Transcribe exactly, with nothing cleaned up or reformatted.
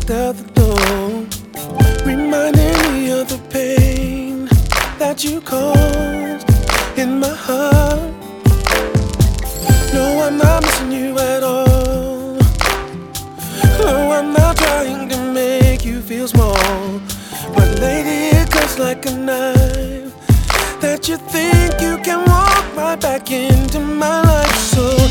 walked out the door, reminding me of the pain that you caused in my heart. No, I'm not missing you at all. No, I'm not trying to make you feel small, but lately it cuts like a knife that you think you can walk right back into my life. So